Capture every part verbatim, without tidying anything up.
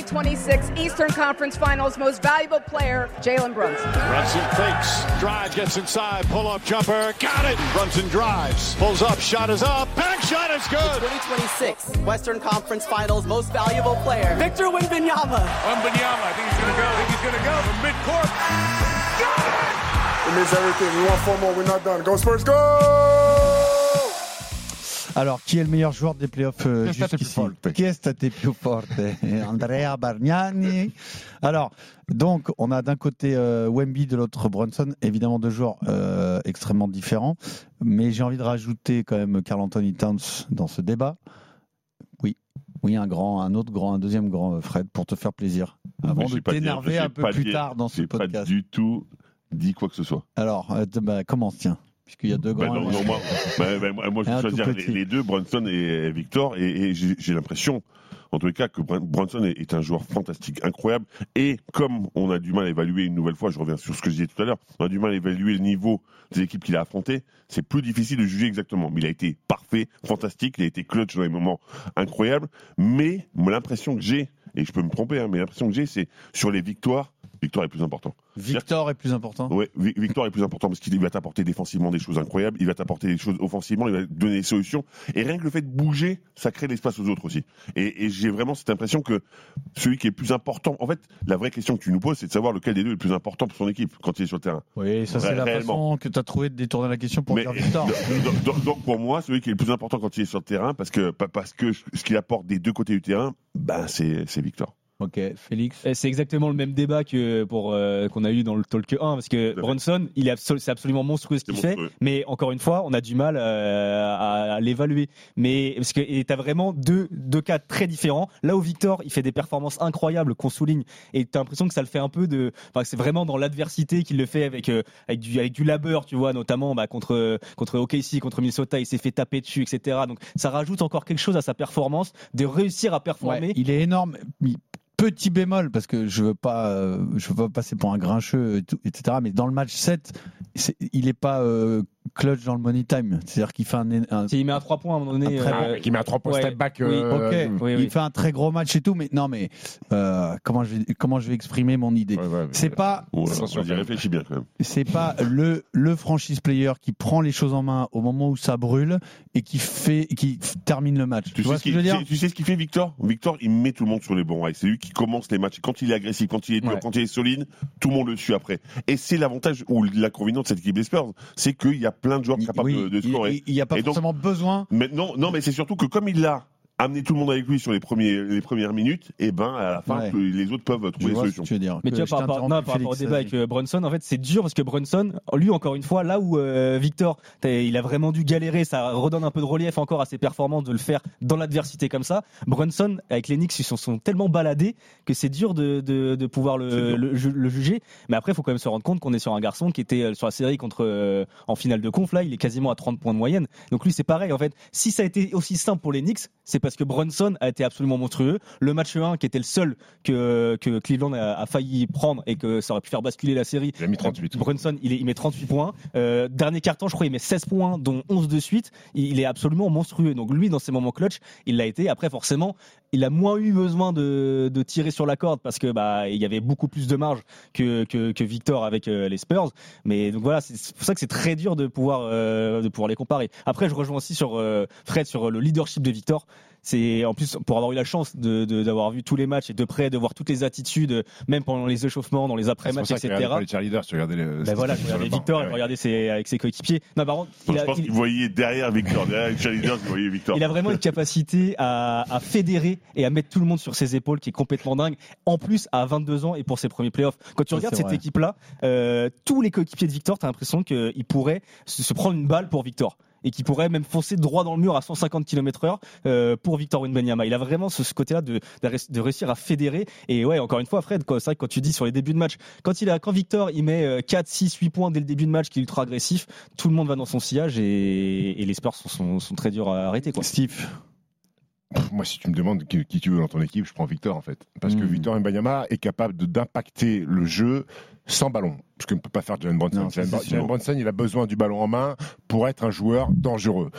twenty-six Eastern Conference Finals Most Valuable Player, Jalen Brunson. Brunson fakes, drive, gets inside, pull-up jumper, got it! Brunson drives, pulls up, shot is up, bank shot is good! The twenty twenty-six Western Conference Finals Most Valuable Player, Victor Wembanyama. Wembanyama, I think he's gonna go, I think he's gonna go from midcourt. Got it! It means everything. We want four more, we're not done. Go Spurs, go! Alors, qui est le meilleur joueur des playoffs euh, jusqu'ici? Qui est staté più forte? Andrea Bargnani. Alors, donc, on a d'un côté euh, Wemby, de l'autre Brunson. Évidemment, deux joueurs euh, extrêmement différents. Mais j'ai envie de rajouter quand même Karl Anthony Towns dans ce débat. Oui, oui, un grand, un autre grand, un deuxième grand, Fred, pour te faire plaisir. Avant de t'énerver un peu plus tard dans ce podcast. J'ai pas du tout dit quoi que ce soit. Alors, euh, bah, commence, tiens. Puisqu'il y a deux grands. Bah non, non, moi, bah, bah, moi, je vais choisir les, les deux, Brunson et Victor, et, et j'ai, j'ai l'impression, en tous les cas, que Brunson est, est un joueur fantastique, incroyable, et comme on a du mal à évaluer une nouvelle fois, je reviens sur ce que je disais tout à l'heure, on a du mal à évaluer le niveau des équipes qu'il a affrontées, c'est plus difficile de juger exactement. Mais il a été parfait, fantastique, il a été clutch dans les moments incroyables, mais l'impression que j'ai, et je peux me tromper, hein, mais l'impression que j'ai, c'est sur les victoires, Victor est plus important. Victor est plus important. Oui, Victor est plus important parce qu'il va t'apporter défensivement des choses incroyables, il va t'apporter des choses offensivement, il va te donner des solutions. Et rien que le fait de bouger, ça crée de l'espace aux autres aussi. Et, et j'ai vraiment cette impression que celui qui est le plus important, en fait, la vraie question que tu nous poses, c'est de savoir lequel des deux est le plus important pour son équipe quand il est sur le terrain. Oui, ça c'est Ré- la réellement. façon que tu as trouvé de détourner la question pour Mais, dire Victor. donc, donc, donc pour moi, celui qui est le plus important quand il est sur le terrain, parce que, parce que ce qu'il apporte des deux côtés du terrain, ben c'est, c'est Victor. Ok, Félix. C'est exactement le même débat que pour euh, qu'on a eu dans le talk un, parce que Brunson, il est absolu- c'est absolument monstrueux ce qu'il fait, mais encore une fois, on a du mal euh, à, à l'évaluer. Mais parce que et t'as vraiment deux deux cas très différents. Là où Victor, il fait des performances incroyables qu'on souligne, et t'as l'impression que ça le fait un peu de, enfin c'est vraiment dans l'adversité qu'il le fait avec euh, avec du avec du labeur, tu vois, notamment bah, contre contre O K C, contre Minnesota, il s'est fait taper dessus, et cetera. Donc ça rajoute encore quelque chose à sa performance de réussir à performer. Ouais, il est énorme. Petit bémol, parce que je veux pas, euh, je veux pas passer pour un grincheux, et, tout, et cetera. Mais dans le match sept, c'est, il est pas euh, clutch dans le money time. C'est-à-dire qu'il fait un, un il met un trois points à un moment donné. Très, euh, il met un trois points ouais, step back. Euh, oui, okay. oui, oui. Il fait un très gros match et tout, mais non, mais euh, comment je vais, comment je vais exprimer mon idée? Ouais, ouais, c'est pas. Oh, on y réfléchit bien quand même. C'est pas le le franchise player qui prend les choses en main au moment où ça brûle et qui fait, qui termine le match. Tu, tu vois ce que je veux dire? Tu sais ce qu'il fait, Victor? Victor, il met tout le monde sur les bons rails. C'est lui qui commence les matchs. Quand il est agressif, quand il est dur, ouais. quand il est solide, tout le monde le suit après. Et c'est l'avantage ou l'inconvénient de cette équipe des Spurs, c'est qu'il y a plein de joueurs capables oui, de, de scorer. Il n'y a pas et forcément donc, besoin. Mais non, non, mais c'est surtout que comme il l'a amener tout le monde avec lui sur les premiers les premières minutes, et ben à la fin ouais. les autres peuvent trouver des solutions. Tu veux dire. Mais tu vois par rapport, non, par rapport au débat avec euh, Brunson, en fait c'est dur parce que Brunson, lui encore une fois, là où euh, Victor, il a vraiment dû galérer, ça redonne un peu de relief encore à ses performances de le faire dans l'adversité comme ça. Brunson avec les Knicks ils sont, sont tellement baladés que c'est dur de de, de pouvoir le, le, le, le juger. Mais après il faut quand même se rendre compte qu'on est sur un garçon qui était sur la série contre euh, en finale de conf, là il est quasiment à trente points de moyenne. Donc lui c'est pareil en fait. Si ça a été aussi simple pour les Knicks, c'est parce que Brunson a été absolument monstrueux. Le match un qui était le seul que, que Cleveland a, a failli prendre et que ça aurait pu faire basculer la série. Il a mis trente-huit. Brunson, il, est, il met trente-huit points. Euh, dernier quart-temps, je crois, il met seize points, dont onze de suite. Il, il est absolument monstrueux. Donc lui, dans ces moments clutch, il l'a été. Après, forcément, il a moins eu besoin de, de tirer sur la corde parce que bah il y avait beaucoup plus de marge que, que, que Victor avec euh, les Spurs. Mais donc voilà, c'est pour ça que c'est très dur de pouvoir, euh, de pouvoir les comparer. Après, je rejoins aussi sur euh, Fred sur le leadership de Victor. C'est en plus pour avoir eu la chance de, de d'avoir vu tous les matchs et de près de voir toutes les attitudes, même pendant les échauffements, dans les après-matchs, et cetera. Les cheerleaders, tu regardais les. Ben voilà, tu regardais Victor, il regardait ses avec ses coéquipiers. Non, par contre, il a, je pense il, qu'il voyait derrière Victor, derrière les cheerleaders, il voyait Victor. Il a vraiment une capacité à, à fédérer et à mettre tout le monde sur ses épaules, qui est complètement dingue. En plus, à vingt-deux ans et pour ses premiers playoffs, quand tu regardes cette vrai. équipe-là, euh, tous les coéquipiers de Victor, t'as l'impression qu'ils pourraient se, se prendre une balle pour Victor. Et qui pourrait même foncer droit dans le mur à cent cinquante kilomètres heure euh, pour Victor Wembanyama. Il a vraiment ce, ce côté-là de, de réussir à fédérer. Et ouais, encore une fois, Fred, c'est vrai que quand tu dis sur les débuts de match, quand il a, quand Victor il met quatre, six, huit points dès le début de match, qui est ultra agressif, tout le monde va dans son sillage et, et les Spurs sont, sont, sont très durs à arrêter, quoi. Steve. Moi, si tu me demandes qui tu veux dans ton équipe, je prends Victor en fait, parce mmh. que Victor Wembanyama est capable de, d'impacter le jeu sans ballon. Ce que ne peut pas faire Jalen Brunson. Non, Jalen, Jalen Brunson, il a besoin du ballon en main pour être un joueur dangereux.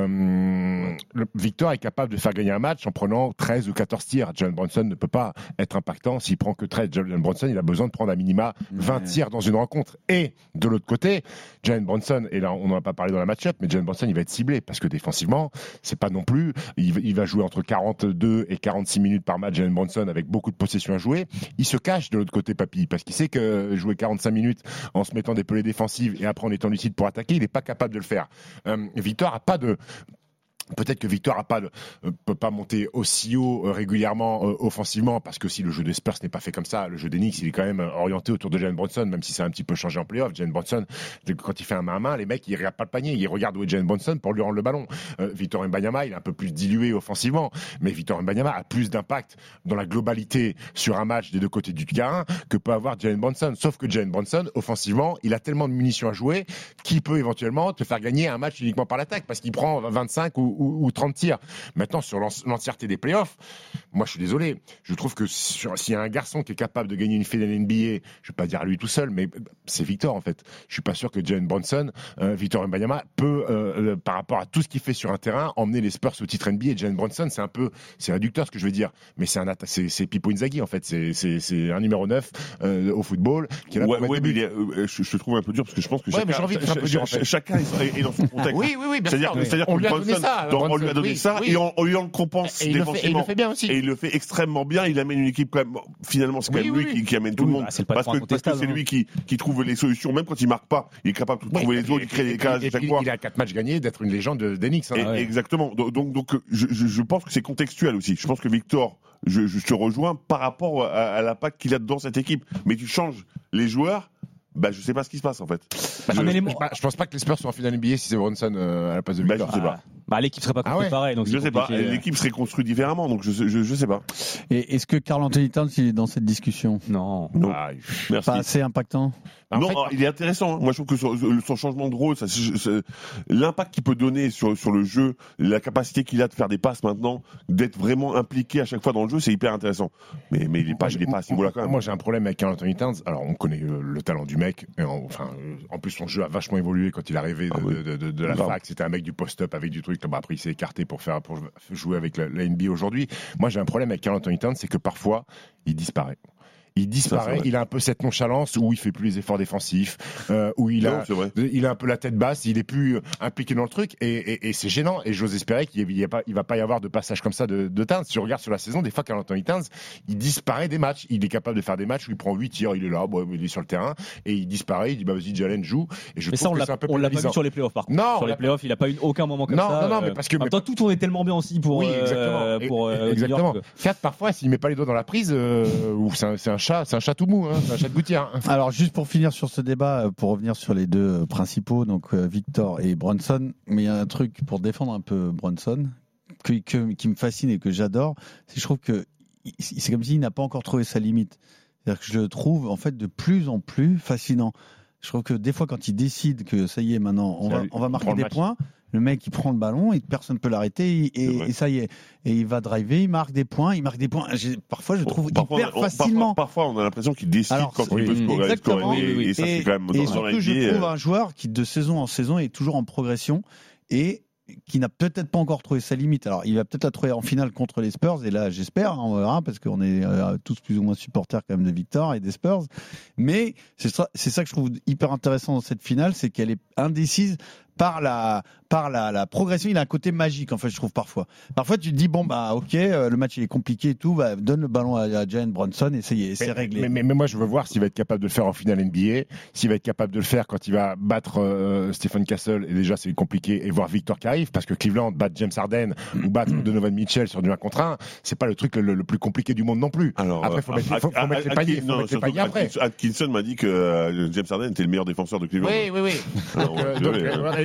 Euh, le, Victor est capable de faire gagner un match en prenant treize ou quatorze tirs. Jalen Brunson ne peut pas être impactant s'il prend que treize. Jalen Brunson, il a besoin de prendre à minima vingt tirs dans une rencontre. Et de l'autre côté, Jalen Brunson, et là on n'en a pas parlé dans la match-up, mais Jalen Brunson, il va être ciblé parce que défensivement, c'est pas non plus. Il, il va jouer entre quarante-deux et quarante-six minutes par match, Jalen Brunson, avec beaucoup de possessions à jouer. Il se cache de l'autre côté, Papy, parce qu'il sait que jouer quarante-cinq minutes en se mettant des pelées défensives et après en étant lucide pour attaquer, il n'est pas capable de le faire. Euh, Victor a pas de... Peut-être que Victor a pas de, euh, peut pas monter aussi haut euh, régulièrement euh, offensivement parce que si le jeu des Spurs n'est pas fait comme ça, le jeu des Knicks il est quand même euh, orienté autour de Jalen Brunson, même si ça a un petit peu changé en playoff. Jalen Brunson, quand il fait un main à main, les mecs ils regardent pas le panier, ils regardent où est Jalen Brunson pour lui rendre le ballon. Euh, Victor Wembanyama il est un peu plus dilué offensivement, mais Victor Wembanyama a plus d'impact dans la globalité sur un match des deux côtés du terrain que peut avoir Jalen Brunson. Sauf que Jalen Brunson offensivement, il a tellement de munitions à jouer qu'il peut éventuellement te faire gagner un match uniquement par l'attaque parce qu'il prend vingt-cinq ou Ou, ou trente tirs. Maintenant, sur l'entièreté des playoffs, moi je suis désolé, je trouve que s'il y a un garçon qui est capable de gagner une finale N B A, je ne vais pas dire lui tout seul, mais c'est Victor en fait. Je ne suis pas sûr que Jalen Brunson, euh, Victor Wembanyama peut, euh, euh, par rapport à tout ce qu'il fait sur un terrain, emmener les Spurs au titre N B A. Jalen Brunson, c'est un peu, c'est réducteur ce que je veux dire, mais c'est un c'est, c'est Pippo Inzaghi en fait, c'est, c'est, c'est un numéro neuf euh, au football. Qui est là ouais, ouais mais est, euh, je, je trouve un peu dur parce que je pense que ouais, chacun, envie de ch- ch- dur, en fait. chacun est, est dans son contexte. oui, oui, oui, bien c'est-à-dire, sûr. c'est-à-dire on que lui a Brunson, donné ça. donc, on lui a donné oui, ça oui. et on, on lui en compense et défensivement. Et il le fait bien aussi. Et il le fait extrêmement bien. Il amène une équipe quand même. Finalement, c'est quand oui, même oui, lui oui. qui, qui amène tout oui, le monde. Bah, c'est le parce que, parce que c'est hein. lui qui, qui trouve les solutions, même quand il marque pas. Il est capable de trouver oui, les autres, il crée des cases chaque fois. Il a quatre matchs gagnés, d'être une légende des Knicks. Hein. Et, ouais. Exactement. Donc, donc, donc je, je, je pense que c'est contextuel aussi. Je pense que Victor, je, je te rejoins par rapport à, à l'impact qu'il a dans cette équipe. Mais tu changes les joueurs. Bah, je sais pas ce qui se passe en fait. Bah, je, je, je, je, je pense pas que les Spurs soient en finale N B A si c'est Brunson euh, à la place de Victor. Bah, je sais pas. Ah, bah, l'équipe serait pas construite ah ouais. pareil. Donc je sais pas. L'équipe serait construite différemment, donc je, je, je sais pas. Et est-ce que Karl Anthony Towns il est dans cette discussion? Non. Non. Ah, Merci. Pas assez impactant. En non, fait, il est intéressant. Moi, je trouve que son, son changement de rôle, ça, c'est, c'est, l'impact qu'il peut donner sur, sur le jeu, la capacité qu'il a de faire des passes maintenant, d'être vraiment impliqué à chaque fois dans le jeu, c'est hyper intéressant. Mais, mais il est pas, il est pas à ce niveau-là quand même. Moi, j'ai un problème avec Karl Anthony Towns. Alors, on connaît euh, le talent du mec. Et en, enfin, euh, en plus, son jeu a vachement évolué quand il est arrivé de, ah oui. de, de, de la Grave. fac. C'était un mec du post-up avec du truc. Bah, après, il s'est écarté pour faire, pour jouer avec la, la N B A aujourd'hui. Moi, j'ai un problème avec Karl Anthony Towns, c'est que parfois, il disparaît. Il disparaît, ça, il a un peu cette nonchalance où il fait plus les efforts défensifs, euh, où il a, non, il a un peu la tête basse, il est plus impliqué dans le truc et, et, et c'est gênant. Et j'ose espérer qu'il ne va pas y avoir de passage comme ça de, de Towns. Si je regarde sur la saison, des fois, Karl Anthony Towns, il disparaît des matchs. Il est capable de faire des matchs où il prend huit tirs, il est là, bon, il est sur le terrain et il disparaît. Il dit bah vas-y, Jalen joue. Et je mais trouve ça, on que l'a, c'est un peu on l'a pas vu sur les playoffs par contre. Non, sur les playoffs, il a pas eu aucun moment comme non, ça. Non, non, mais parce que en même temps, tout tournait tellement bien aussi pour. Oui, exactement. Euh, pour euh, exactement. Fiat, parfois, s'il met pas les doigts dans la prise, euh, ou c'est un, c'est un chat, c'est un chat tout mou. Hein, c'est un chat de gouttière. Alors juste pour finir sur ce débat, pour revenir sur les deux principaux, donc Victor et Brunson, mais il y a un truc pour défendre un peu Brunson que, que, qui me fascine et que j'adore, c'est que je trouve que c'est comme s'il n'a pas encore trouvé sa limite. C'est-à-dire que je le trouve en fait de plus en plus fascinant. Je trouve que des fois quand il décide que ça y est maintenant on va, on va marquer des points, le mec il prend le ballon et personne ne peut l'arrêter et, et, et ça y est, et il va driver, il marque des points, il marque des points. J'ai, parfois je trouve parfois, hyper on, facilement. Parfois, parfois on a l'impression qu'il décide Alors, quand oui, il veut scorer. Exactement. Et, et, et ça c'est quand même et dans surtout, N B A, je trouve un joueur qui de saison en saison est toujours en progression et qui n'a peut-être pas encore trouvé sa limite. Alors, il va peut-être la trouver en finale contre les Spurs, et là, j'espère, hein, on verra, parce qu'on est euh, tous plus ou moins supporters quand même de Victor et des Spurs. Mais c'est ça, c'est ça que je trouve hyper intéressant dans cette finale, c'est qu'elle est indécise par la par la, la progression. Il a un côté magique, en fait, je trouve parfois. Parfois, tu te dis bon bah ok, euh, le match il est compliqué et tout, bah, donne le ballon à, à Jalen Brunson et c'est, c'est mais, réglé. Mais, mais, mais moi, je veux voir s'il va être capable de le faire en finale N B A, s'il va être capable de le faire quand il va battre euh, Stephen Castle, et déjà c'est compliqué, et voir Victor qui arrive, parce que Cleveland battre James Harden ou battre Donovan Mitchell sur du un contre un, c'est pas le truc le, le plus compliqué du monde non plus. Alors, après, faut, euh, mettre, faut, faut à, mettre à, les paniers, faut mettre les paniers après. Atkinson m'a dit que euh, James Harden était le meilleur défenseur de Cleveland. Oui, oui, oui. Donc, euh, donc, euh,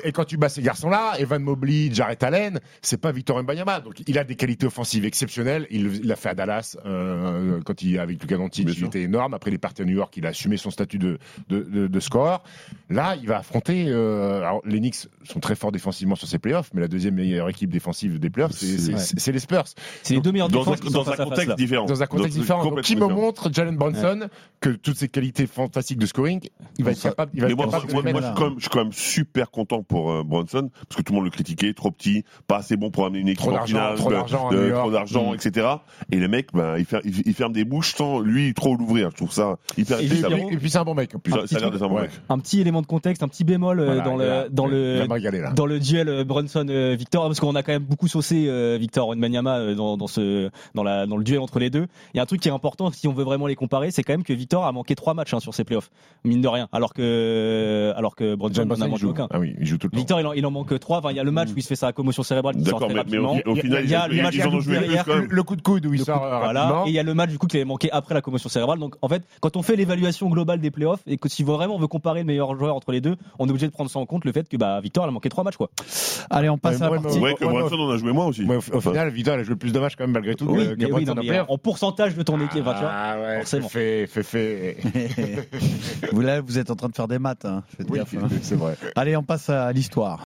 et, et quand tu bats ces garçons-là, Evan Mobley, Jarrett Allen, c'est pas Victor Wembanyama. Donc il a des qualités offensives exceptionnelles. Il l'a fait à Dallas euh, quand il avec Luka Doncic, il était énorme. Après il est parti à New York, il a assumé son statut de de, de, de scoreur. Là, il va affronter. Euh, alors les Knicks sont très forts défensivement sur ces playoffs, mais la deuxième meilleure équipe défensive des playoffs, c'est, c'est, c'est, c'est les Spurs. C'est les deux meilleures défenses dans, dans un contexte différent. Dans un contexte donc, différent. Donc, qui me montre Jalen Brunson ouais. que toutes ses qualités fantastiques de scoring, il va être capable. Il va être moi, capable moi, de les moi, mettre. je, suis quand même, je suis quand même super content pour euh, Brunson parce que tout le monde le critiquait, trop petit, pas assez bon pour amener une équipe trop en finale, trop d'argent, de, de, trop d'argent, mmh. et cetera. Et les mecs, ben, il, fer, il, il ferme des bouches sans lui trop l'ouvrir. Je trouve ça hyper et, intéressant. Et, et puis c'est un bon mec. Ça, ça a l'air d'être un bon mec. Un petit élément de contexte, un petit bémol euh, voilà, dans le dans le régalé, dans le duel euh, Brunson euh, Victor parce qu'on a quand même beaucoup saucé euh, Victor Wembanyama euh, dans dans ce dans la dans le duel entre les deux. Il y a un truc qui est important si on veut vraiment les comparer, c'est quand même que Victor a manqué trois matchs hein, sur ses playoffs, mine de rien, alors que alors que Brunson n'en a manqué aucun. Ah oui, il joue tout le Victor temps. il en, il en manque trois. Enfin, il y a le match où il se fait sa commotion cérébrale qui sort très rapidement. Mais au, au final, il y a ils, le match ils en ont joué derrière, quand même. Le coup de coude où il sort rapidement. Et il y a le match du coup qu'il avait manqué après la commotion cérébrale. Donc en fait, quand on fait l'évaluation globale des playoffs et que si vraiment on veut comparer le meilleur joueur entre les deux, on est obligé de prendre ça en compte, le fait que bah Victor a manqué trois matchs quoi. Allez, on passe ouais, à la moi, partie. Ouais, que Brunson en a joué moins aussi. Ouais, au, au enfin. final, Victor a joué plus de matchs quand même malgré tout. Oui, que, mais que oui, non, mais en pourcentage de ton équipe, ah, tu vois. Ah ouais, forcément. Fait, fait, fait. Vous là, vous êtes en train de faire des maths. Hein. Faites oui, gaffe. Hein. C'est vrai. Allez, on passe à l'histoire.